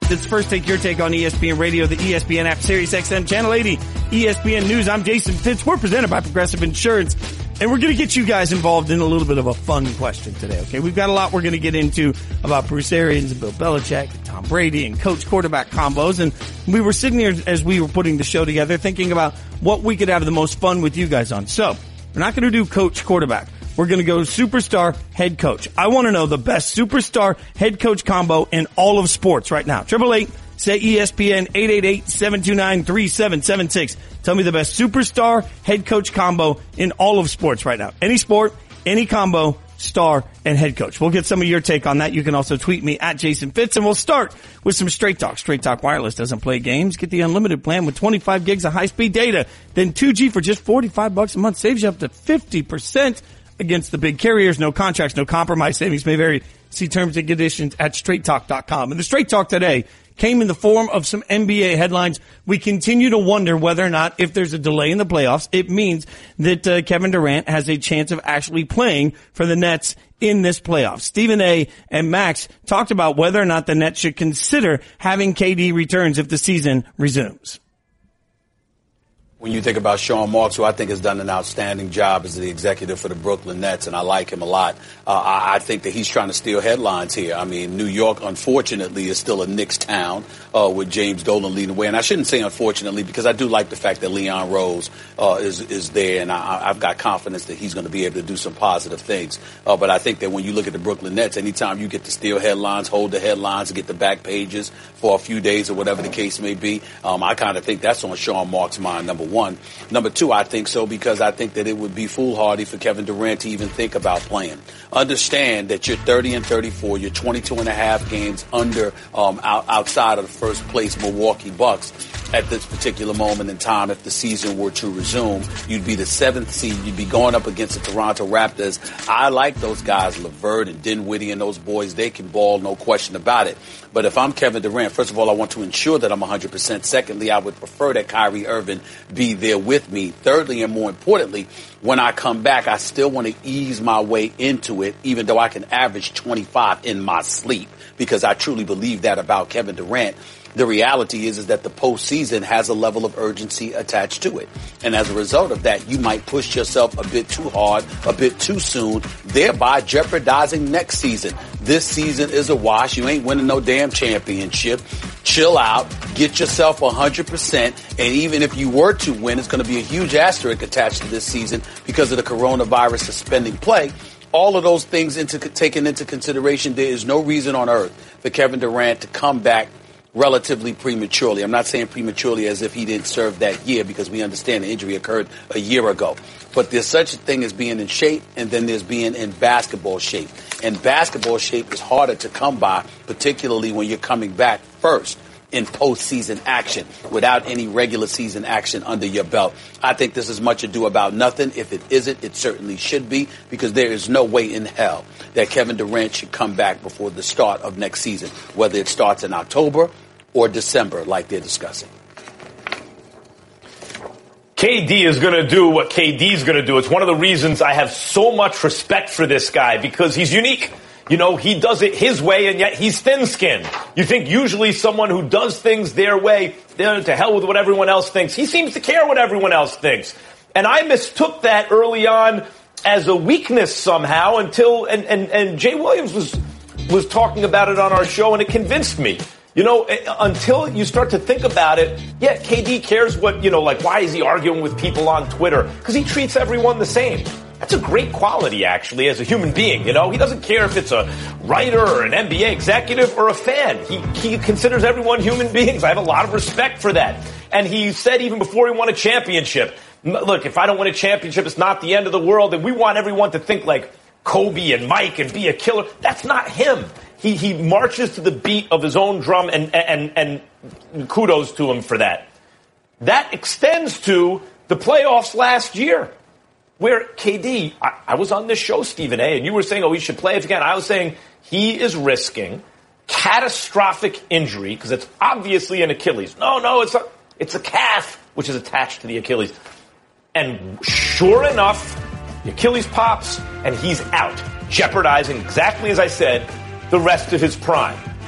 Let's first take your take on ESPN Radio, the ESPN app, Sirius XM, Channel 80, ESPN News. I'm Jason Fitz. We're presented by Progressive Insurance, and we're going to get you guys involved in a little bit of a fun question today, okay? We've got a lot we're going to get into about Bruce Arians and Bill Belichick and Tom Brady and coach quarterback combos, and we were sitting here as we were putting the show together thinking about what we could have the most fun with you guys on. So, we're not going to do coach quarterback. We're going to go superstar head coach. I want to know the best superstar head coach combo in all of sports right now. 888 say ESPN 888-729-3776. Tell me the best superstar head coach combo in all of sports right now. Any sport, any combo, star, and head coach. We'll get some of your take on that. You can also tweet me at Jason Fitz, and we'll start with some Straight Talk. Straight Talk Wireless doesn't play games. Get the unlimited plan with 25 gigs of high-speed data. Then 2G for just $45 a month. Saves you up to 50% against the big carriers. No contracts, no compromise. Savings may vary. See terms and conditions at straighttalk.com. And the Straight Talk today came in the form of some NBA headlines. We continue to wonder whether or not, if there's a delay in the playoffs, it means that Kevin Durant has a chance of actually playing for the Nets in this playoff. Stephen A. and Max talked about whether or not the Nets should consider having KD returns if the season resumes. When you think about Sean Marks, who I think has done an outstanding job as the executive for the Brooklyn Nets, and I like him a lot, I think that he's trying to steal headlines here. I mean, New York, unfortunately, is still a Knicks town with James Dolan leading the way. And I shouldn't say unfortunately, because I do like the fact that Leon Rose is there, and I've got confidence that he's going to be able to do some positive things. But I think that when you look at the Brooklyn Nets, anytime you get to steal headlines, hold the headlines, and get the back pages for a few days or whatever the case may be, I kind of think that's on Sean Marks' mind, number one. Number two, I think so because I think that it would be foolhardy for Kevin Durant to even think about playing. Understand that you're 30 and 34, you're 22 and a half games under outside of the first place Milwaukee Bucks at this particular moment in time. If the season were to resume, you'd be the 7th seed. You'd be going up against the Toronto Raptors. I like those guys, LeVert and Dinwiddie and those boys. They can ball, no question about it. But if I'm Kevin Durant, first of all, I want to ensure that I'm 100%. Secondly, I would prefer that Kyrie Irving be there with me. Thirdly, and more importantly, when I come back, I still want to ease my way into it, even though I can average 25 in my sleep, because I truly believe that about Kevin Durant. The reality is that the postseason has a level of urgency attached to it. And as a result of that, you might push yourself a bit too hard, a bit too soon, thereby jeopardizing next season. This season is a wash. You ain't winning no damn championship. Chill out. Get yourself 100%. And even if you were to win, it's going to be a huge asterisk attached to this season because of the coronavirus suspending play. All of those things taken into consideration, there is no reason on earth for Kevin Durant to come back relatively prematurely. I'm not saying prematurely as if he didn't serve that year, because we understand the injury occurred a year ago. But there's such a thing as being in shape, and then there's being in basketball shape. And basketball shape is harder to come by, particularly when you're coming back first in postseason action without any regular season action under your belt. I think this is much ado about nothing. If it isn't, it certainly should be, because there is no way in hell that Kevin Durant should come back before the start of next season, whether it starts in October or December, like they're discussing. KD is going to do what KD is going to do. It's one of the reasons I have so much respect for this guy, because he's unique. You know, he does it his way, and yet he's thin-skinned. You think usually someone who does things their way, to hell with what everyone else thinks. He seems to care what everyone else thinks. And I mistook that early on as a weakness somehow until, and Jay Williams was talking about it on our show, and it convinced me. You know, until you start to think about it, yeah, KD cares what, like, why is he arguing with people on Twitter? Because he treats everyone the same. That's a great quality, actually, as a human being. He doesn't care if it's a writer or an NBA executive or a fan. He considers everyone human beings. I have a lot of respect for that. And he said even before he won a championship, look, if I don't win a championship, it's not the end of the world. And we want everyone to think like Kobe and Mike and be a killer. That's not him. He marches to the beat of his own drum, and kudos to him for that. That extends to the playoffs last year, where KD, I was on this show, Stephen A., and you were saying, he should play it again. I was saying he is risking catastrophic injury, because it's obviously an Achilles. No, it's a calf, which is attached to the Achilles. And sure enough, the Achilles pops, and he's out, jeopardizing, exactly as I said, the rest of his prime.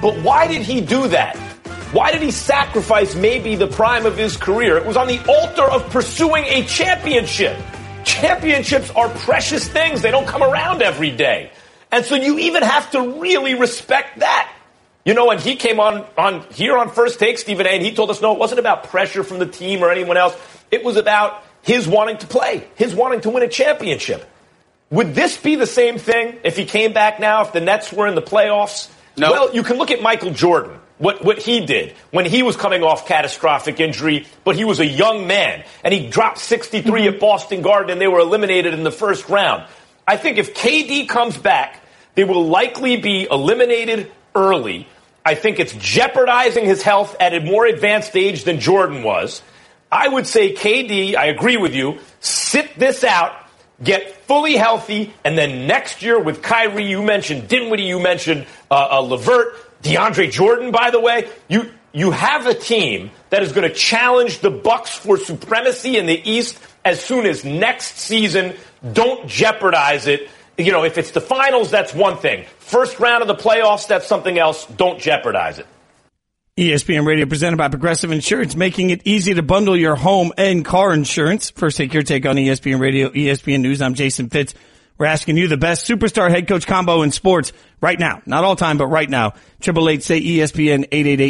But why did he do that? Why did he sacrifice maybe the prime of his career? It was on the altar of pursuing a championship. Championships are precious things. They don't come around every day. And so you even have to really respect that. You know, and he came on here on First Take, Stephen A., and he told us, no, it wasn't about pressure from the team or anyone else. It was about his wanting to play, his wanting to win a championship. Would this be the same thing if he came back now, if the Nets were in the playoffs? No. Well, you can look at Michael Jordan, what he did when he was coming off catastrophic injury, but he was a young man, and he dropped 63 at Boston Garden, and they were eliminated in the first round. I think if KD comes back, they will likely be eliminated early. I think it's jeopardizing his health at a more advanced age than Jordan was. I would say KD, I agree with you, sit this out, get fully healthy, and then next year with Kyrie, you mentioned Dinwiddie, you mentioned LeVert, DeAndre Jordan, by the way, you have a team that is going to challenge the Bucks for supremacy in the East as soon as next season. Don't jeopardize it. You know, if it's the finals, that's one thing. First round of the playoffs, that's something else. Don't jeopardize it. ESPN Radio presented by Progressive Insurance, making it easy to bundle your home and car insurance. First, take your take on ESPN Radio, ESPN News. I'm Jason Fitz. We're asking you the best superstar head coach combo in sports right now. Not all time, but right now. 888-SAY-ESPN,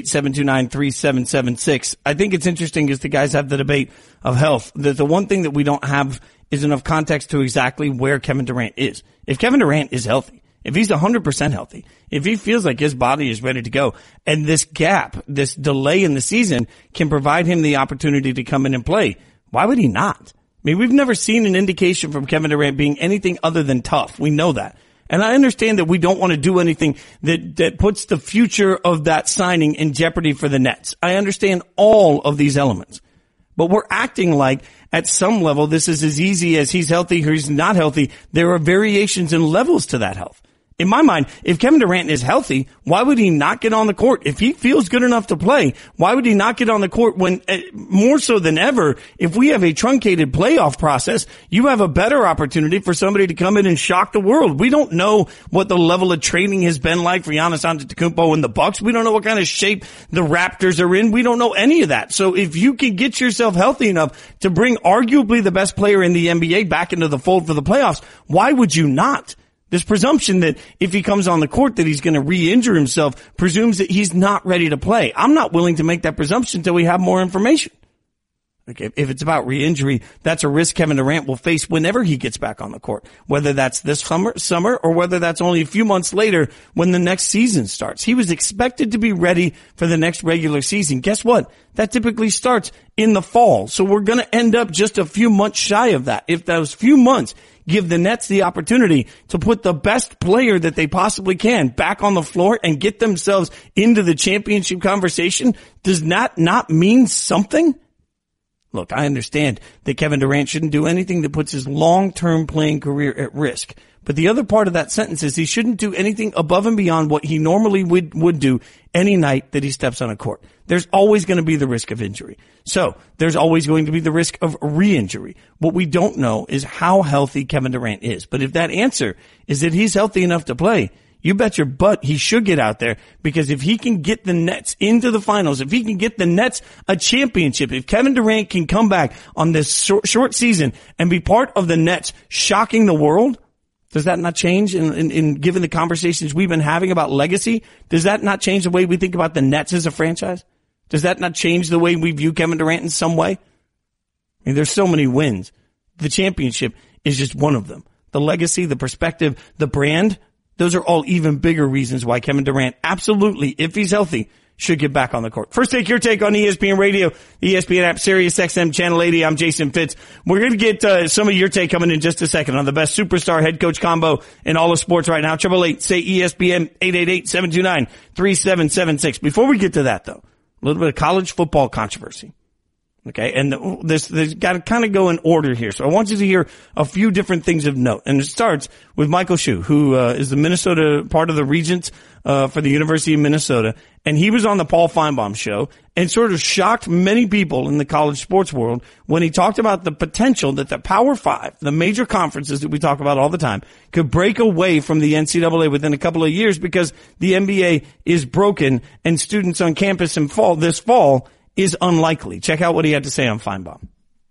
888-729-3776. I think it's interesting as the guys have the debate of health. The one thing that we don't have is enough context to exactly where Kevin Durant is. If Kevin Durant is healthy, if he's 100% healthy, if he feels like his body is ready to go, and this gap, this delay in the season can provide him the opportunity to come in and play, why would he not? I mean, we've never seen an indication from Kevin Durant being anything other than tough. We know that. And I understand that we don't want to do anything that puts the future of that signing in jeopardy for the Nets. I understand all of these elements. But we're acting like at some level this is as easy as he's healthy or he's not healthy. There are variations and levels to that health. In my mind, if Kevin Durant is healthy, why would he not get on the court? If he feels good enough to play, why would he not get on the court when, more so than ever, if we have a truncated playoff process, you have a better opportunity for somebody to come in and shock the world. We don't know what the level of training has been like for Giannis Antetokounmpo and the Bucks. We don't know what kind of shape the Raptors are in. We don't know any of that. So if you can get yourself healthy enough to bring arguably the best player in the NBA back into the fold for the playoffs, why would you not? This presumption that if he comes on the court that he's going to re-injure himself presumes that he's not ready to play. I'm not willing to make that presumption until we have more information. Okay, if it's about re-injury, that's a risk Kevin Durant will face whenever he gets back on the court, whether that's this summer or whether that's only a few months later when the next season starts. He was expected to be ready for the next regular season. Guess what? That typically starts in the fall. So we're going to end up just a few months shy of that. If those few months give the Nets the opportunity to put the best player that they possibly can back on the floor and get themselves into the championship conversation, does that not mean something? Look, I understand that Kevin Durant shouldn't do anything that puts his long-term playing career at risk. But the other part of that sentence is he shouldn't do anything above and beyond what he normally would do any night that he steps on a court. There's always going to be the risk of injury. So there's always going to be the risk of re-injury. What we don't know is how healthy Kevin Durant is. But if that answer is that he's healthy enough to play, you bet your butt he should get out there, because if he can get the Nets into the finals, if he can get the Nets a championship, if Kevin Durant can come back on this short season and be part of the Nets shocking the world, does that not change in given the conversations we've been having about legacy? Does that not change the way we think about the Nets as a franchise? Does that not change the way we view Kevin Durant in some way? I mean, there's so many wins. The championship is just one of them. The legacy, the perspective, the brand, those are all even bigger reasons why Kevin Durant absolutely, if he's healthy, should get back on the court. First, take your take on ESPN Radio, the ESPN app, Sirius XM Channel 80. I'm Jason Fitz. We're going to get some of your take coming in just a second on the best superstar head coach combo in all of sports right now. 888-SAY-ESPN, 888-729-3776. Before we get to that, though, a little bit of college football controversy. Okay. And there's got to kind of go in order here. So I want you to hear a few different things of note. And it starts with Michael Shu, who is the Minnesota part of the Regents for the University of Minnesota. And he was on the Paul Feinbaum show and sort of shocked many people in the college sports world when he talked about the potential that the Power Five, the major conferences that we talk about all the time, could break away from the NCAA within a couple of years because the NBA is broken and students on campus this fall is unlikely. Check out what he had to say on Feinbaum.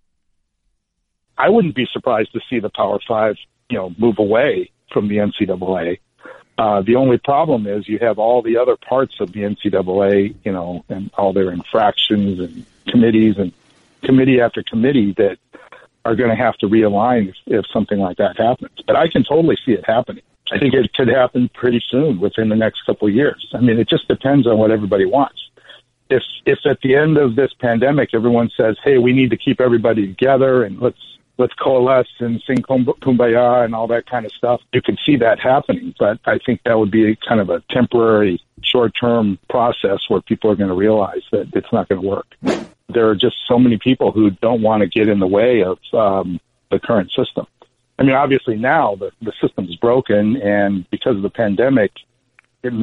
I wouldn't be surprised to see the Power Five, move away from the NCAA. The only problem is you have all the other parts of the NCAA, and all their infractions and committees and committee after committee that are going to have to realign if something like that happens. But I can totally see it happening. I think it could happen pretty soon within the next couple of years. I mean, it just depends on what everybody wants. If at the end of this pandemic, everyone says, hey, we need to keep everybody together and let's coalesce and sing Kumbaya and all that kind of stuff, you can see that happening. But I think that would be kind of a temporary, short-term process where people are going to realize that it's not going to work. There are just so many people who don't want to get in the way of the current system. I mean, obviously now the system's broken, and because of the pandemic, it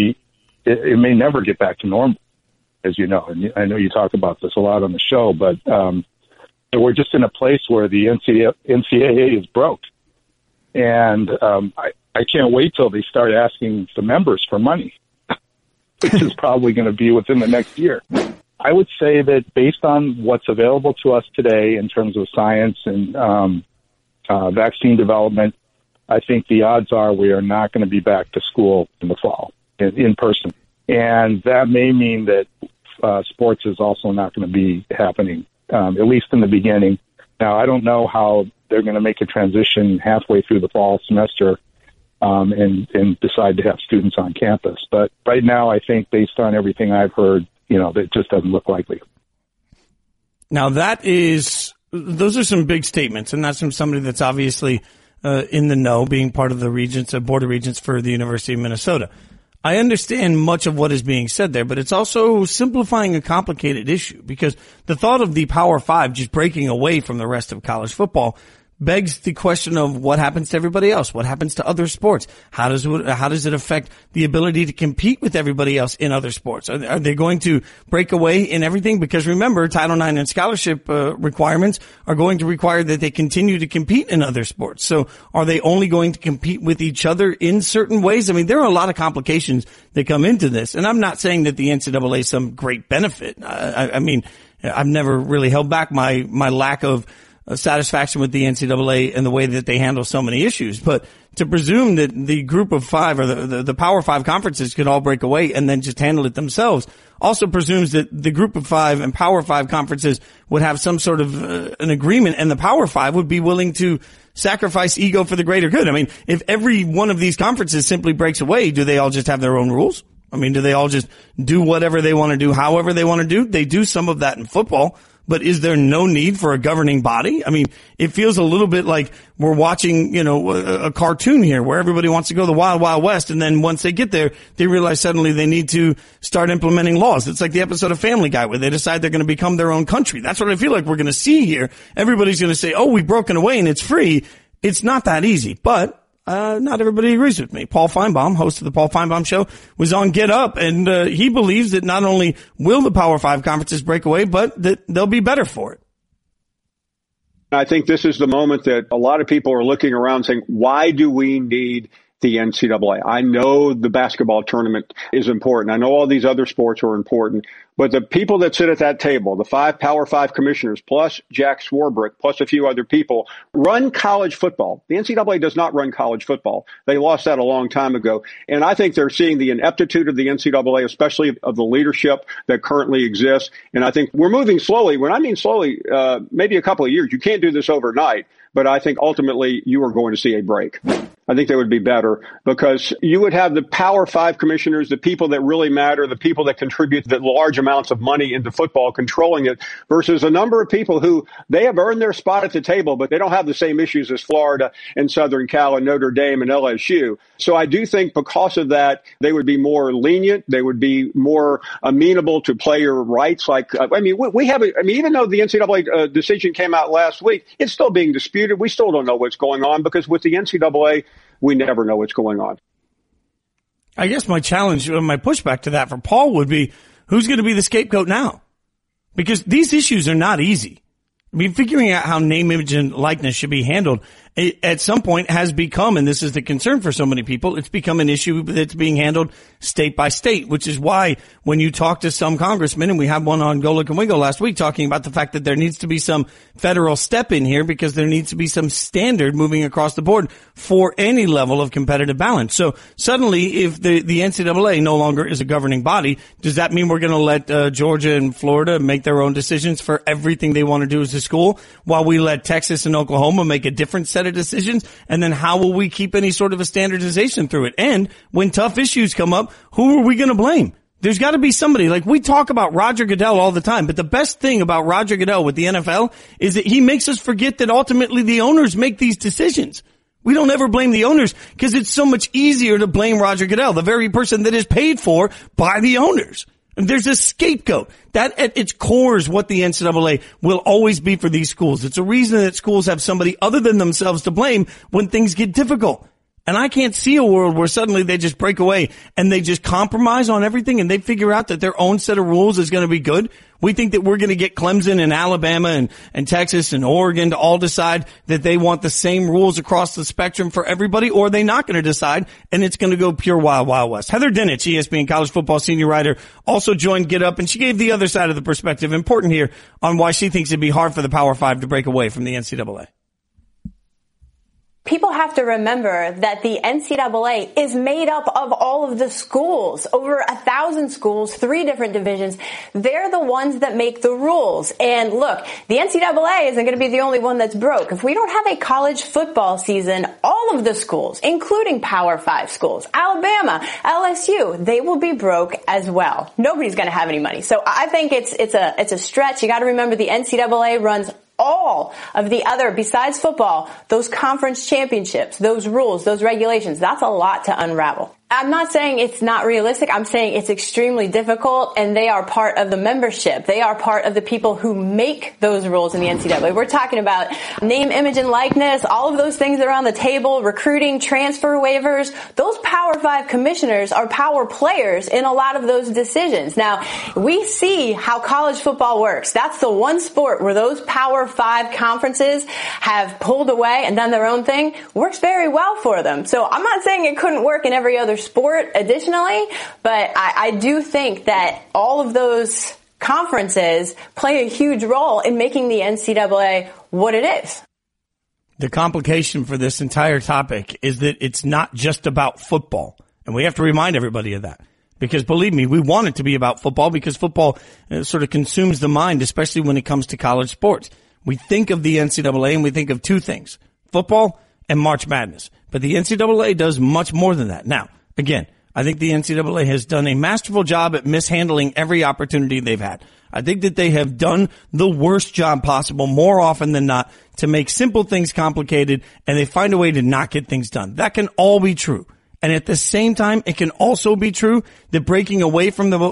may never get back to normal, as you know. And I know you talk about this a lot on the show, but we're just in a place where the NCAA is broke. And I can't wait till they start asking the members for money, which is probably going to be within the next year. I would say that based on what's available to us today in terms of science and vaccine development, I think the odds are we are not going to be back to school in the fall in person. And that may mean that sports is also not going to be happening, at least in the beginning. Now, I don't know how they're going to make a transition halfway through the fall semester and decide to have students on campus. But right now, I think based on everything I've heard, that just doesn't look likely. Now, those are some big statements, and that's from somebody that's obviously in the know, being part of the Regents, Board of Regents for the University of Minnesota. I understand much of what is being said there, but it's also simplifying a complicated issue, because the thought of the Power Five just breaking away from the rest of college football begs the question of what happens to everybody else. What happens to other sports? How does it affect the ability to compete with everybody else in other sports? Are they going to break away in everything? Because remember, Title IX and scholarship requirements are going to require that they continue to compete in other sports. So are they only going to compete with each other in certain ways? I mean, there are a lot of complications that come into this. And I'm not saying that the NCAA is some great benefit. I mean, I've never really held back my lack of satisfaction with the NCAA and the way that they handle so many issues. But to presume that the group of five or the Power Five conferences could all break away and then just handle it themselves also presumes that the group of five and Power Five conferences would have some sort of an agreement, and the Power Five would be willing to sacrifice ego for the greater good. I mean, if every one of these conferences simply breaks away, do they all just have their own rules? I mean, do they all just do whatever they want to do, however they want to do? They do some of that in football. But is there no need for a governing body? I mean, it feels a little bit like we're watching, a cartoon here where everybody wants to go the wild, wild west. And then once they get there, they realize suddenly they need to start implementing laws. It's like the episode of Family Guy where they decide they're going to become their own country. That's what I feel like we're going to see here. Everybody's going to say, oh, we've broken away and it's free. It's not that easy, but not everybody agrees with me. Paul Feinbaum, host of the Paul Feinbaum Show, was on Get Up, and he believes that not only will the Power Five conferences break away, but that they'll be better for it. I think this is the moment that a lot of people are looking around saying, why do we need the NCAA? I know the basketball tournament is important. I know all these other sports are important. But the people that sit at that table, the 5 Power 5 commissioners, plus Jack Swarbrick, plus a few other people, run college football. The NCAA does not run college football. They lost that a long time ago. And I think they're seeing the ineptitude of the NCAA, especially of the leadership that currently exists. And I think we're moving slowly. When I mean slowly, maybe a couple of years. You can't do this overnight. But I think ultimately you are going to see a break. I think they would be better, because you would have the Power 5 commissioners, the people that really matter, the people that contribute the large amounts of money into football, controlling it, versus a number of people who they have earned their spot at the table, but they don't have the same issues as Florida and Southern Cal and Notre Dame and LSU. So I do think because of that, they would be more lenient. They would be more amenable to player rights. Even though the NCAA decision came out last week, it's still being disputed. We still don't know what's going on, because with the NCAA, we never know what's going on. I guess my challenge, my pushback to that for Paul would be, who's going to be the scapegoat now? Because these issues are not easy. I mean, figuring out how name, image, and likeness should be handled at some point has become, and this is the concern for so many people, it's become an issue that's being handled state by state, which is why when you talk to some congressmen, and we had one on Go Look and Wiggle last week talking about the fact that there needs to be some federal step in here, because there needs to be some standard moving across the board for any level of competitive balance. So suddenly, if the NCAA no longer is a governing body, does that mean we're going to let Georgia and Florida make their own decisions for everything they want to do as a school, while we let Texas and Oklahoma make a different set of decisions? And then how will we keep any sort of a standardization through it? And when tough issues come up, who are we going to blame? There's got to be somebody. Like, we talk about Roger Goodell all the time, but the best thing about Roger Goodell with the NFL is that he makes us forget that ultimately the owners make these decisions. We don't ever blame the owners, because it's so much easier to blame Roger Goodell, the very person that is paid for by the owners. And there's a scapegoat. That at its core is what the NCAA will always be for these schools. It's a reason that schools have somebody other than themselves to blame when things get difficult. And I can't see a world where suddenly they just break away and they just compromise on everything and they figure out that their own set of rules is going to be good. We think that we're going to get Clemson and Alabama and Texas and Oregon to all decide that they want the same rules across the spectrum for everybody, or are they not going to decide, and it's going to go pure wild, wild west. Heather Dinich, ESPN college football senior writer, also joined Get Up, and she gave the other side of the perspective, important here, on why she thinks it'd be hard for the Power 5 to break away from the NCAA. People have to remember that the NCAA is made up of all of the schools, over 1,000 schools, 3 different divisions. They're the ones that make the rules. And look, the NCAA isn't going to be the only one that's broke. If we don't have a college football season, all of the schools, including Power 5 schools, Alabama, LSU, they will be broke as well. Nobody's going to have any money. So I think it's a stretch. You got to remember the NCAA runs all of the other, besides football, those conference championships, those rules, those regulations. That's a lot to unravel. I'm not saying it's not realistic. I'm saying it's extremely difficult, and they are part of the membership. They are part of the people who make those rules in the NCAA. We're talking about name, image, and likeness, all of those things that are on the table, recruiting, transfer waivers. Those Power 5 commissioners are power players in a lot of those decisions. Now, we see how college football works. That's the one sport where those Power 5 conferences have pulled away and done their own thing. Works very well for them. So I'm not saying it couldn't work in every other sport additionally, but I do think that all of those conferences play a huge role in making the NCAA what it is. The complication for this entire topic is that it's not just about football. And we have to remind everybody of that. Because believe me, we want it to be about football, because football sort of consumes the mind, especially when it comes to college sports. We think of the NCAA and we think of 2 things, football and March Madness. But the NCAA does much more than that. Now, again, I think the NCAA has done a masterful job at mishandling every opportunity they've had. I think that they have done the worst job possible more often than not to make simple things complicated, and they find a way to not get things done. That can all be true. And at the same time, it can also be true that breaking away from the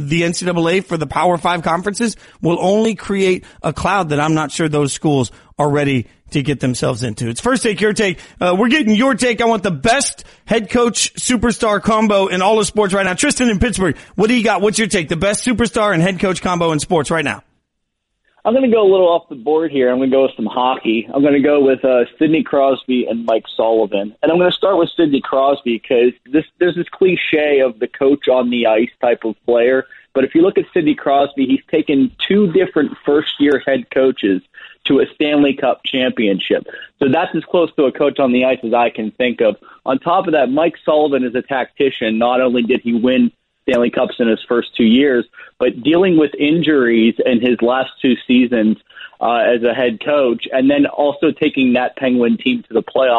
NCAA for the Power 5 conferences will only create a cloud that I'm not sure those schools are ready to get themselves into. It's First Take, Your Take. We're getting your take. I want the best head coach superstar combo in all of sports right now. Tristan in Pittsburgh, what do you got? What's your take? The best superstar and head coach combo in sports right now. I'm going to go a little off the board here. I'm going to go with some hockey. I'm going to go with Sidney Crosby and Mike Sullivan. And I'm going to start with Sidney Crosby because there's this cliche of the coach on the ice type of player. But if you look at Sidney Crosby, he's taken 2 different first-year head coaches to a Stanley Cup championship. So that's as close to a coach on the ice as I can think of. On top of that, Mike Sullivan is a tactician. Not only did he win Stanley Cups in his first 2 years, but dealing with injuries in his last 2 seasons as a head coach, and then also taking that Penguin team to the playoffs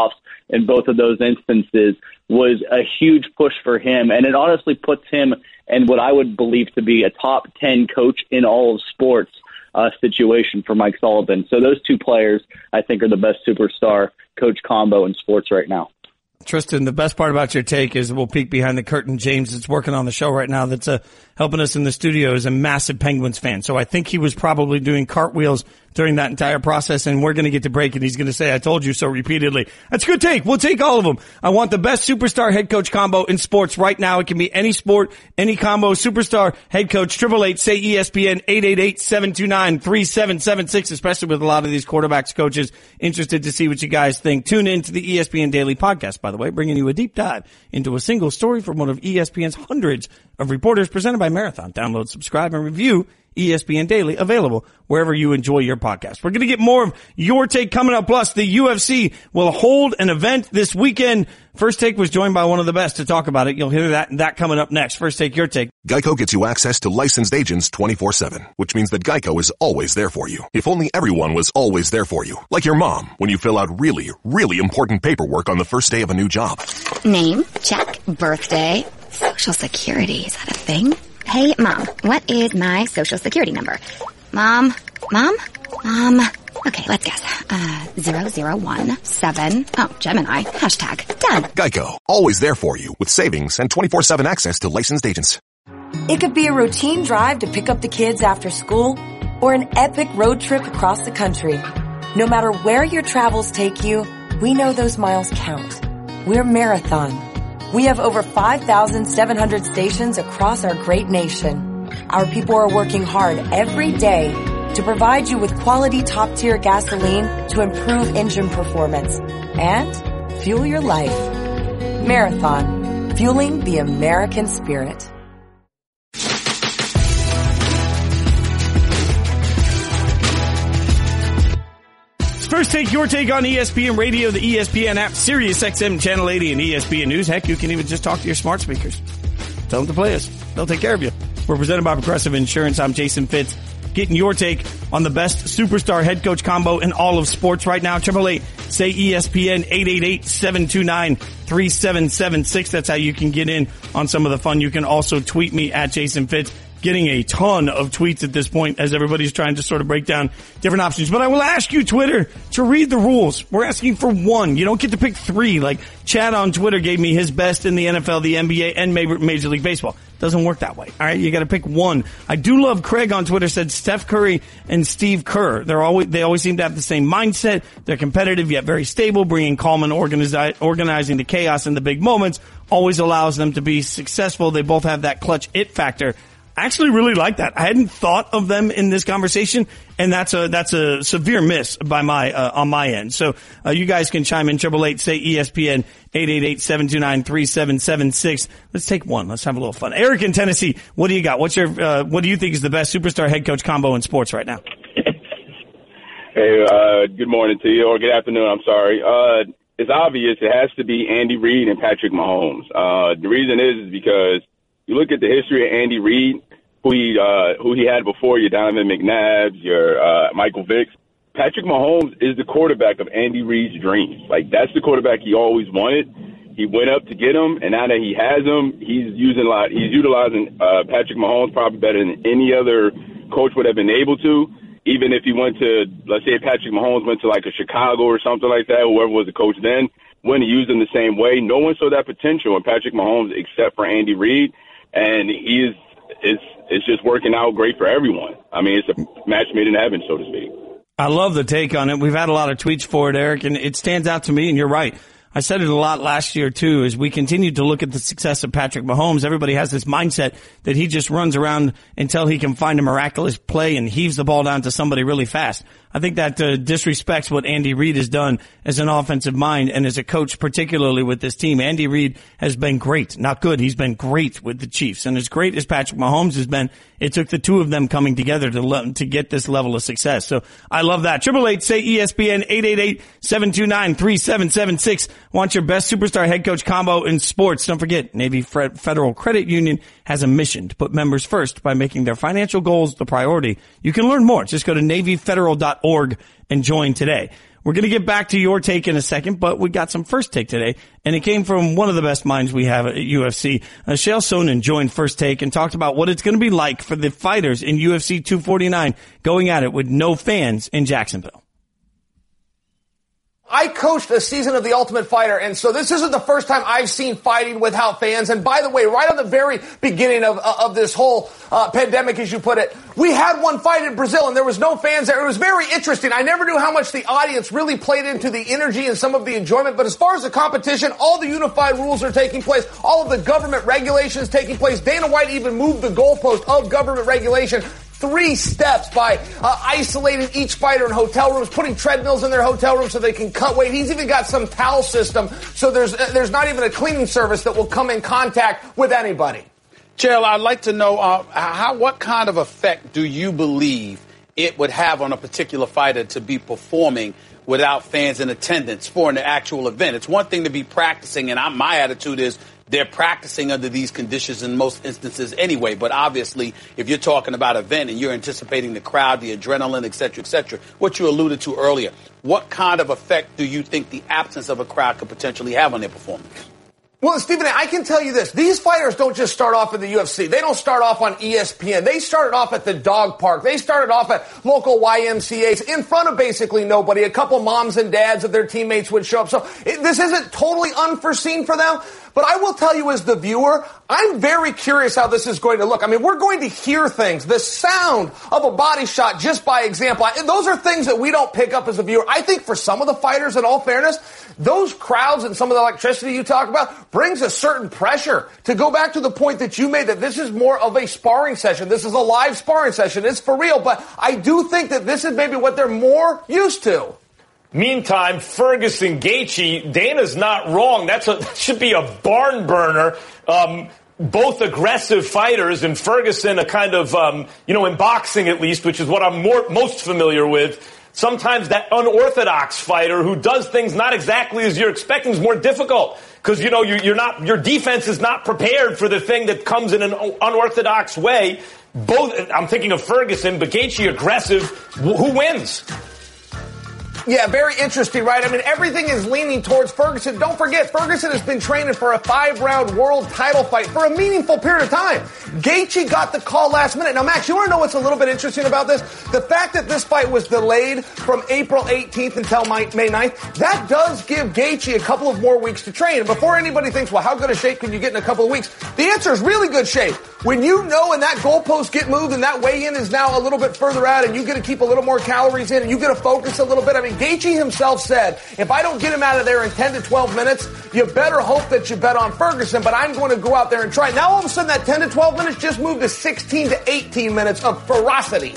in both of those instances was a huge push for him. And it honestly puts him in what I would believe to be a top 10 coach in all of sports situation for Mike Sullivan. So those two players, I think, are the best superstar coach combo in sports right now. Tristan, the best part about your take is we'll peek behind the curtain. James is working on the show right now that's helping us in the studio is a massive Penguins fan. So I think he was probably doing cartwheels during that entire process, and we're going to get to break, and he's going to say, I told you so repeatedly. That's a good take. We'll take all of them. I want the best superstar head coach combo in sports right now. It can be any sport, any combo, superstar head coach, 888, say ESPN, 888-729-3776, especially with a lot of these quarterbacks coaches interested to see what you guys think. Tune in to the ESPN Daily Podcast, by the way, bringing you a deep dive into a single story from one of ESPN's hundreds of reporters presented by Marathon. Download, subscribe, and review ESPN Daily, available wherever you enjoy your podcast. We're going to get more of your take coming up. Plus, the UFC will hold an event this weekend. First Take was joined by one of the best to talk about it. You'll hear that coming up next. First Take, your take. Geico gets you access to licensed agents 24/7, which means that Geico is always there for you. If only everyone was always there for you. Like your mom, when you fill out really, really important paperwork on the first day of a new job. Name, check. Birthday, Social Security, is that a thing? Hey, Mom, what is my Social Security number? Mom. Okay, let's guess. 0017. Oh, Gemini. Hashtag done. Geico, always there for you with savings and 24/7 access to licensed agents. It could be a routine drive to pick up the kids after school or an epic road trip across the country. No matter where your travels take you, we know those miles count. We're Marathon. We have over 5,700 stations across our great nation. Our people are working hard every day to provide you with quality top-tier gasoline to improve engine performance and fuel your life. Marathon, fueling the American spirit. First Take, your take on ESPN Radio, the ESPN app, Sirius XM Channel 80, and ESPN News. Heck, you can even just talk to your smart speakers. Tell them to play us. They'll take care of you. We're presented by Progressive Insurance. I'm Jason Fitz, getting your take on the best superstar head coach combo in all of sports right now. 888, say ESPN, 888-729-3776. That's how you can get in on some of the fun. You can also tweet me at Jason Fitz. Getting a ton of tweets at this point as everybody's trying to sort of break down different options. But I will ask you, Twitter, to read the rules. We're asking for one. You don't get to pick three. Like Chad on Twitter gave me his best in the NFL, the NBA, and Major League Baseball. Doesn't work that way. All right, you got to pick one. I do love Craig on Twitter said Steph Curry and Steve Kerr. They always seem to have the same mindset. They're competitive yet very stable, bringing calm and organizing the chaos in the big moments always allows them to be successful. They both have that clutch it factor. I actually really like that. I hadn't thought of them in this conversation, and that's a severe miss by on my end. So, you guys can chime in 888, say ESPN, 888-729-3776. Let's take one. Let's have a little fun. Eric in Tennessee, what do you got? What do you think is the best superstar head coach combo in sports right now? Hey, good morning to you, or good afternoon, I'm sorry. It's obvious it has to be Andy Reid and Patrick Mahomes. The reason is because you look at the history of Andy Reid, who he had before, your Donovan McNabb, your Michael Vick. Patrick Mahomes is the quarterback of Andy Reid's dreams. Like, that's the quarterback he always wanted. He went up to get him, and now that he has him, he's utilizing Patrick Mahomes probably better than any other coach would have been able to. Even if he went to, let's say Patrick Mahomes went to like a Chicago or something like that, whoever was the coach then, wouldn't use him the same way. No one saw that potential in Patrick Mahomes except for Andy Reid. And it's just working out great for everyone. I mean, it's a match made in heaven, so to speak. I love the take on it. We've had a lot of tweets for it, Eric, and it stands out to me, and you're right. I said it a lot last year, too, as we continue to look at the success of Patrick Mahomes. Everybody has this mindset that he just runs around until he can find a miraculous play and heaves the ball down to somebody really fast. I think that disrespects what Andy Reid has done as an offensive mind and as a coach, particularly with this team. Andy Reid has been great, not good. He's been great with the Chiefs. And as great as Patrick Mahomes has been, it took the two of them coming together to get this level of success. So I love that. 888, say ESPN, 888-729-3776. Want your best superstar head coach combo in sports? Don't forget, Navy Federal Credit Union has a mission to put members first by making their financial goals the priority. You can learn more. Just go to NavyFederal.org and join today. We're going to get back to your take in a second, but we got some first take today, and it came from one of the best minds we have at UFC. Chael Sonnen joined First Take and talked about what it's going to be like for the fighters in UFC 249 going at it with no fans in Jacksonville. I coached a season of The Ultimate Fighter, and so this isn't the first time I've seen fighting without fans. And by the way, right on the very beginning of this whole pandemic, as you put it, we had one fight in Brazil, and there was no fans there. It was very interesting. I never knew how much the audience really played into the energy and some of the enjoyment. But as far as the competition, all the unified rules are taking place. All of the government regulations taking place. Dana White even moved the goalpost of government regulation 3 steps by isolating each fighter in hotel rooms, putting treadmills in their hotel rooms so they can cut weight. He's even got some towel system, so there's not even a cleaning service that will come in contact with anybody. Chael, I'd like to know what kind of effect do you believe it would have on a particular fighter to be performing without fans in attendance for an actual event? It's one thing to be practicing, and my attitude is they're practicing under these conditions in most instances anyway. But obviously, if you're talking about an event and you're anticipating the crowd, the adrenaline, et cetera, what you alluded to earlier, what kind of effect do you think the absence of a crowd could potentially have on their performance? Well, Stephen, I can tell you this. These fighters don't just start off in the UFC. They don't start off on ESPN. They started off at the dog park. They started off at local YMCAs in front of basically nobody. A couple moms and dads of their teammates would show up. So this isn't totally unforeseen for them. But I will tell you as the viewer, I'm very curious how this is going to look. I mean, we're going to hear things. The sound of a body shot, just by example. Those are things that we don't pick up as a viewer. I think for some of the fighters, in all fairness, those crowds and some of the electricity you talk about brings a certain pressure. To go back to the point that you made, that this is more of a sparring session. This is a live sparring session. It's for real. But I do think that this is maybe what they're more used to. Meantime, Ferguson Gaethje, Dana's not wrong. That should be a barn burner. Both aggressive fighters, and Ferguson a kind of, in boxing at least, which is what I'm most familiar with. Sometimes that unorthodox fighter who does things not exactly as you're expecting is more difficult because, your defense is not prepared for the thing that comes in an unorthodox way. I'm thinking of Ferguson, but Gaethje aggressive. Who wins? Yeah, very interesting, right? I mean, everything is leaning towards Ferguson. Don't forget, Ferguson has been training for a 5-round world title fight for a meaningful period of time. Gaethje got the call last minute. Now, Max, you want to know what's a little bit interesting about this? The fact that this fight was delayed from April 18th until May 9th, that does give Gaethje a couple of more weeks to train. And before anybody thinks, well, how good a shape can you get in a couple of weeks? The answer is really good shape. When you know and that goalpost get moved and that weigh-in is now a little bit further out and you get to keep a little more calories in and you get to focus a little bit. I mean, Gaethje himself said, if I don't get him out of there in 10 to 12 minutes, you better hope that you bet on Ferguson, but I'm going to go out there and try. Now all of a sudden that 10 to 12 minutes just moved to 16 to 18 minutes of ferocity.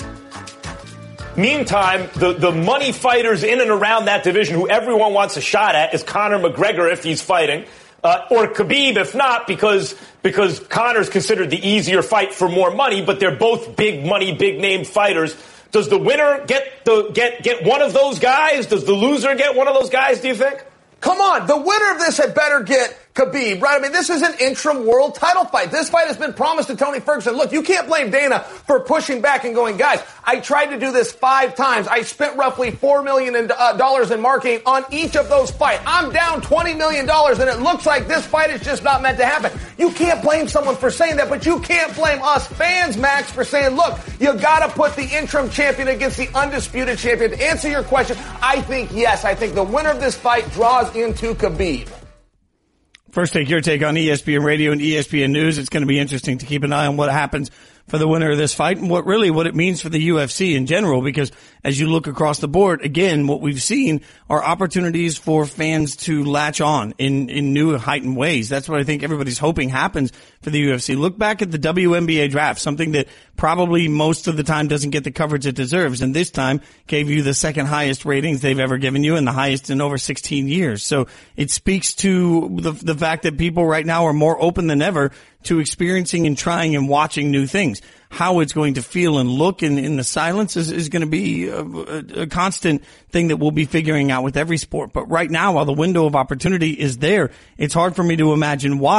Meantime, the money fighters in and around that division who everyone wants a shot at is Conor McGregor if he's fighting. Or Khabib if not, because Conor's considered the easier fight for more money, but they're both big money, big name fighters. Does the winner get one of those guys? Does the loser get one of those guys, do you think? Come on, the winner of this had better get Khabib, right? I mean, this is an interim world title fight. This fight has been promised to Tony Ferguson. Look, you can't blame Dana for pushing back and going, guys, I tried to do this 5 times. I spent roughly $4 million in marketing on each of those fights. I'm down $20 million, and it looks like this fight is just not meant to happen. You can't blame someone for saying that, but you can't blame us fans, Max, for saying, look, you got to put the interim champion against the undisputed champion. To answer your question, I think yes. I think the winner of this fight draws into Khabib. First Take, your take on ESPN Radio and ESPN News. It's going to be interesting to keep an eye on what happens for the winner of this fight and what it means for the UFC in general, because as you look across the board, again, what we've seen are opportunities for fans to latch on in new heightened ways. That's what I think everybody's hoping happens for the UFC. Look back at the WNBA draft, something that probably most of the time doesn't get the coverage it deserves, and this time gave you the second highest ratings they've ever given you and the highest in over 16 years. So it speaks to the fact that people right now are more open than ever to experiencing and trying and watching new things. How it's going to feel and look in the silence is going to be a constant thing that we'll be figuring out with every sport. But right now, while the window of opportunity is there, it's hard for me to imagine why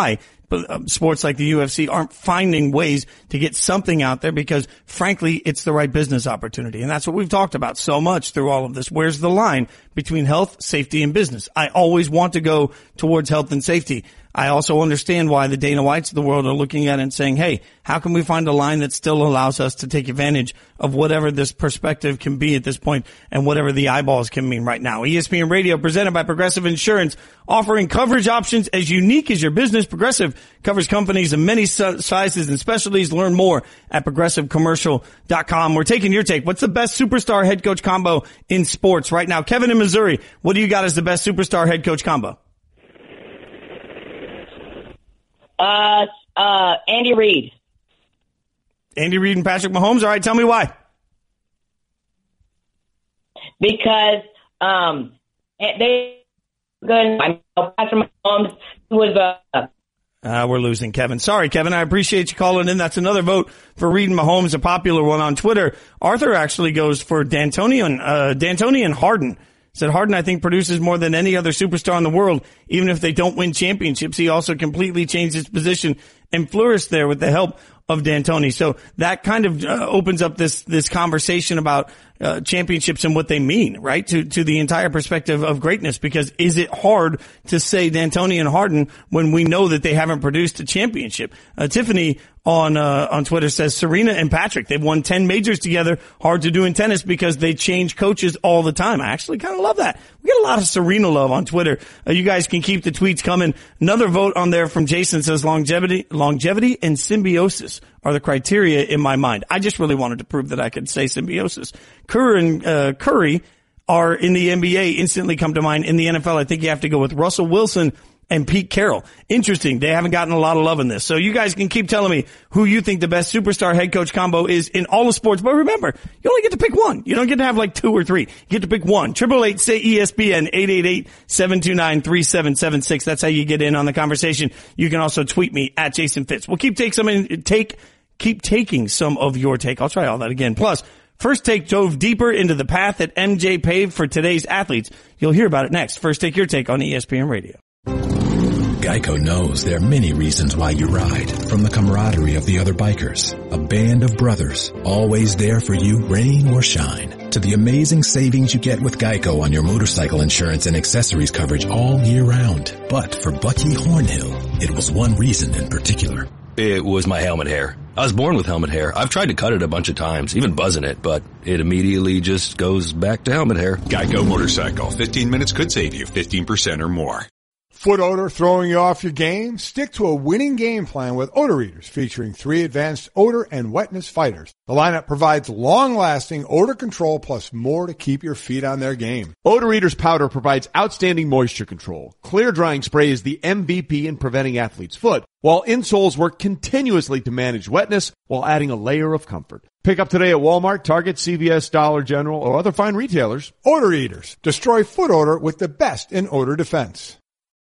sports like the UFC aren't finding ways to get something out there because, frankly, it's the right business opportunity. And that's what we've talked about so much through all of this. Where's the line between health, safety, and business? I always want to go towards health and safety. I also understand why the Dana Whites of the world are looking at it and saying, hey, how can we find a line that still allows us to take advantage of whatever this perspective can be at this point and whatever the eyeballs can mean right now. ESPN Radio, presented by Progressive Insurance, offering coverage options as unique as your business. Progressive covers companies of many sizes and specialties. Learn more at progressivecommercial.com. We're taking your take. What's the best superstar head coach combo in sports right now? Kevin in Missouri, what do you got as the best superstar head coach combo? Andy Reid. Andy Reid and Patrick Mahomes. All right, tell me why. Because they good. Patrick Mahomes was we're losing Kevin. Sorry, Kevin. I appreciate you calling in. That's another vote for Reid and Mahomes, a popular one on Twitter. Arthur actually goes for D'Antoni and Harden. Said Harden, I think, produces more than any other superstar in the world, even if they don't win championships. He also completely changed his position and flourished there with the help of D'Antoni. So that kind of opens up this conversation about championships and what they mean, right? To the entire perspective of greatness, because is it hard to say D'Antoni and Harden when we know that they haven't produced a championship? Tiffany on Twitter says Serena and Patrick, they've won 10 majors together. Hard to do in tennis because they change coaches all the time. I actually kind of love that. We get a lot of Serena love on Twitter. You guys can keep the tweets coming. Another vote on there from Jason says longevity and symbiosis are the criteria in my mind. I just really wanted to prove that I could say symbiosis. Curry are in the NBA, instantly come to mind. In the NFL, I think you have to go with Russell Wilson and Pete Carroll. Interesting. They haven't gotten a lot of love in this. So you guys can keep telling me who you think the best superstar head coach combo is in all of sports. But remember, you only get to pick one. You don't get to have like two or three. You get to pick one. 888-SAY-ESPN, 888-729-3776. That's how you get in on the conversation. You can also tweet me at Jason Fitz. We'll keep taking some of your take. I'll try all that again. Plus, First Take dove deeper into the path that MJ paved for today's athletes. You'll hear about it next. First Take, your take on ESPN Radio. Geico knows there are many reasons why you ride. From the camaraderie of the other bikers, a band of brothers, always there for you, rain or shine, to the amazing savings you get with Geico on your motorcycle insurance and accessories coverage all year round. But for Bucky Hornhill, it was one reason in particular. It was my helmet hair. I was born with helmet hair. I've tried to cut it a bunch of times, even buzzing it, but it immediately just goes back to helmet hair. Geico Motorcycle. 15 minutes could save you 15% or more. Foot odor throwing you off your game? Stick to a winning game plan with Odor Eaters, featuring 3 advanced odor and wetness fighters. The lineup provides long-lasting odor control plus more to keep your feet on their game. Odor Eaters powder provides outstanding moisture control. Clear drying spray is the MVP in preventing athlete's foot, while insoles work continuously to manage wetness while adding a layer of comfort. Pick up today at Walmart, Target, CVS, Dollar General, or other fine retailers. Odor Eaters. Destroy foot odor with the best in odor defense.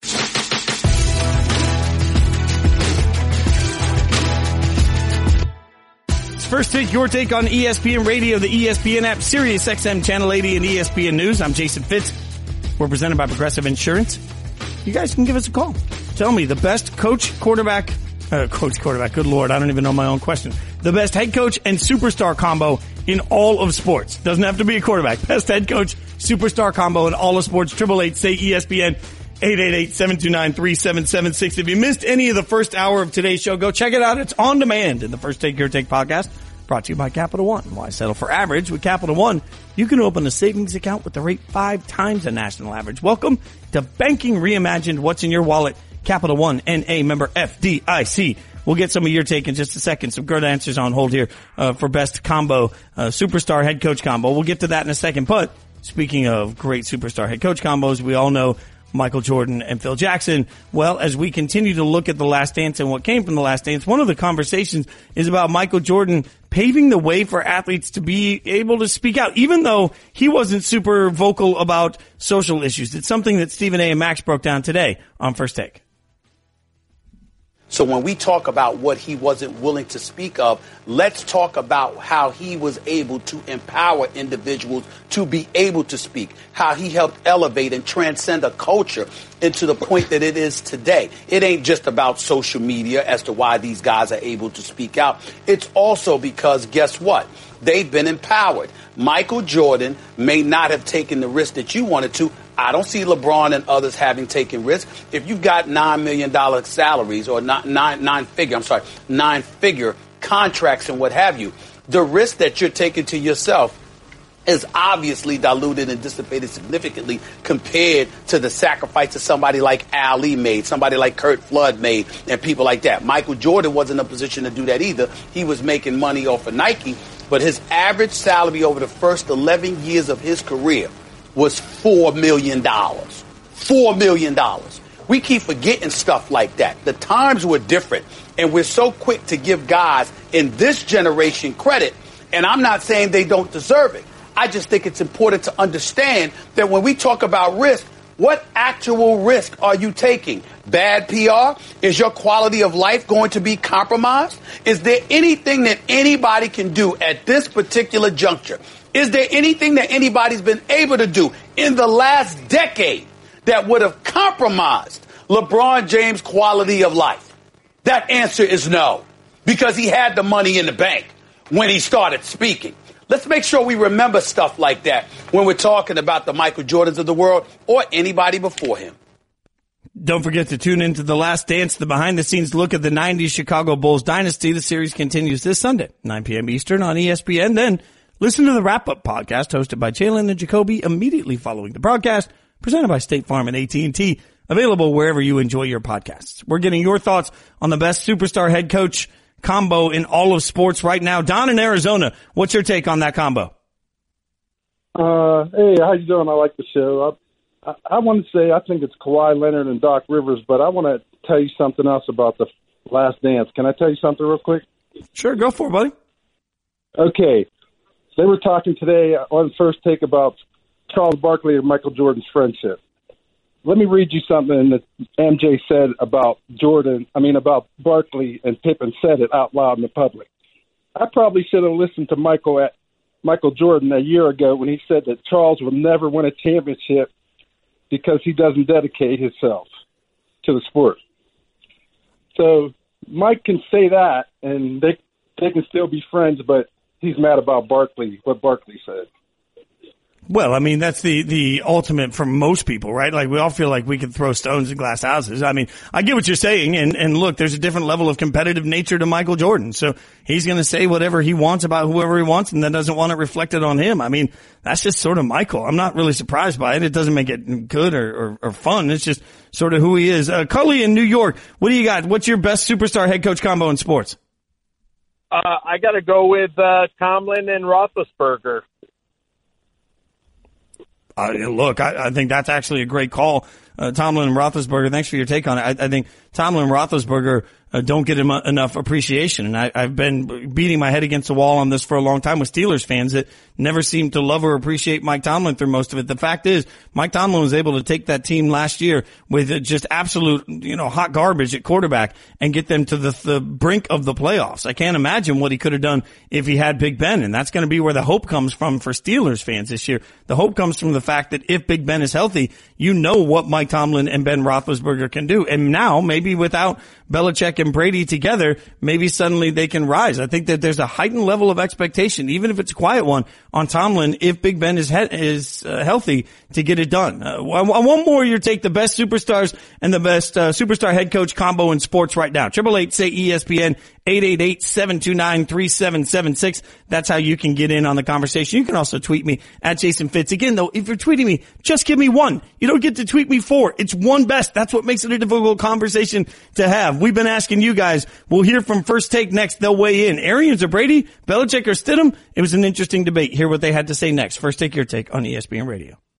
First Take, your take on ESPN Radio, the ESPN app, Sirius XM Channel 80, and ESPN News. I'm Jason Fitz. We're presented by Progressive Insurance. You guys can give us a call. Tell me the best coach, quarterback, good Lord, I don't even know my own question. The best head coach and superstar combo in all of sports. Doesn't have to be a quarterback. Best head coach, superstar combo in all of sports. 888-SAY-ESPN. 888-729-3776. If you missed any of the first hour of today's show, go check it out. It's on demand in the First Take Your Take podcast, brought to you by Capital One. Why settle for average? With Capital One, you can open a savings account with the rate 5 times the national average. Welcome to Banking Reimagined. What's in your wallet? Capital One, N.A. member FDIC. We'll get some of your take in just a second. Some good answers on hold here for best combo, superstar head coach combo. We'll get to that in a second. But speaking of great superstar head coach combos, we all know Michael Jordan and Phil Jackson. Well, as we continue to look at The Last Dance and what came from The Last Dance, one of the conversations is about Michael Jordan paving the way for athletes to be able to speak out, even though he wasn't super vocal about social issues. It's something that Stephen A. and Max broke down today on First Take. So when we talk about what he wasn't willing to speak of, let's talk about how he was able to empower individuals to be able to speak, how he helped elevate and transcend a culture into the point that it is today. It ain't just about social media as to why these guys are able to speak out. It's also because, guess what? They've been empowered. Michael Jordan may not have taken the risk that you wanted to. I don't see LeBron and others having taken risks. If you've got $9 million salaries or nine-figure contracts and what have you, the risk that you're taking to yourself is obviously diluted and dissipated significantly compared to the sacrifice that somebody like Ali made, somebody like Kurt Flood made, and people like that. Michael Jordan wasn't in a position to do that either. He was making money off of Nike, but his average salary over the first 11 years of his career was $4 million. $4 million. We keep forgetting stuff like that. The times were different, and we're so quick to give guys in this generation credit, and I'm not saying they don't deserve it. I just think it's important to understand that when we talk about risk, what actual risk are you taking? Bad PR? Is your quality of life going to be compromised? Is there anything that anybody can do at this particular juncture? Is there anything that anybody's been able to do in the last decade that would have compromised LeBron James' quality of life? That answer is no, because he had the money in the bank when he started speaking. Let's make sure we remember stuff like that when we're talking about the Michael Jordans of the world or anybody before him. Don't forget to tune into The Last Dance, the behind-the-scenes look at the 90s Chicago Bulls dynasty. The series continues this Sunday, 9 p.m. Eastern on ESPN. Then listen to the wrap-up podcast hosted by Jalen and Jacoby immediately following the broadcast, presented by State Farm and AT&T, available wherever you enjoy your podcasts. We're getting your thoughts on the best superstar head coach combo in all of sports right now. Don in Arizona, what's your take on that combo? Hey, how you doing? I like the show. I want to say I think it's Kawhi Leonard and Doc Rivers, but I want to tell you something else about the Last Dance. Can I tell you something real quick? Sure, go for it, buddy. Okay. They were talking today on First Take about Charles Barkley and Michael Jordan's friendship. Let me read you something that MJ said about about Barkley, and Pippen said it out loud in the public. I probably should have listened to Michael Jordan a year ago when he said that Charles will never win a championship because he doesn't dedicate himself to the sport. So Mike can say that, and they can still be friends, but he's mad about Barkley, what Barkley said. Well, I mean, that's the ultimate for most people, right? Like, we all feel like we can throw stones in glass houses. I mean, I get what you're saying. And look, there's a different level of competitive nature to Michael Jordan. So he's going to say whatever he wants about whoever he wants and then doesn't want it reflected on him. I mean, that's just sort of Michael. I'm not really surprised by it. It doesn't make it good or fun. It's just sort of who he is. Cully in New York, what do you got? What's your best superstar head coach combo in sports? I got to go with Tomlin and Roethlisberger. Look, I think that's actually a great call. Tomlin and Roethlisberger, thanks for your take on it. I think Tomlin and Roethlisberger don't get enough appreciation. And I've been beating my head against the wall on this for a long time with Steelers fans that never seem to love or appreciate Mike Tomlin through most of it. The fact is, Mike Tomlin was able to take that team last year with just absolute, hot garbage at quarterback and get them to the brink of the playoffs. I can't imagine what he could have done if he had Big Ben. And that's going to be where the hope comes from for Steelers fans this year. The hope comes from the fact that if Big Ben is healthy, you know what Mike Tomlin and Ben Roethlisberger can do. And now, maybe without Belichick and Brady together, maybe suddenly they can rise. I think that there's a heightened level of expectation, even if it's a quiet one, on Tomlin if Big Ben is healthy to get it done. One more, your take, the best superstars and the best superstar head coach combo in sports right now. 888-SAY-ESPN, 888-729-3776. That's how you can get in on the conversation. You can also tweet me at Jason Fitz. Again, though, if you're tweeting me, just give me one. You don't get to tweet me four. It's one best. That's what makes it a difficult conversation to have. We've been asking you guys. We'll hear from First Take next. They'll weigh in. Arians or Brady? Belichick or Stidham? It was an interesting debate. Hear what they had to say next. First Take, your take on ESPN Radio.